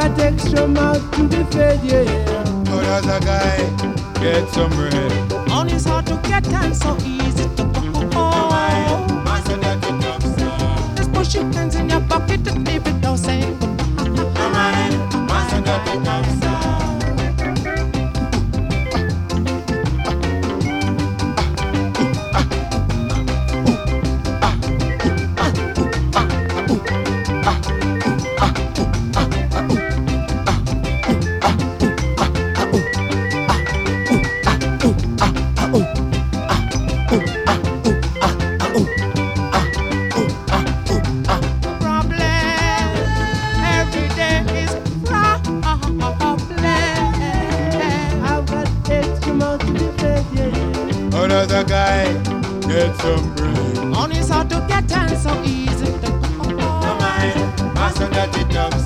got extra mouth to be fed, yeah. How does a guy get some bread? Money is hard to get and so easy to go. Master that it comes down. Just push your hands in your pocket and leave it down, say Master that it comes down. How does a guy get some bread? money is hard to get and so easy to go. Master that it comes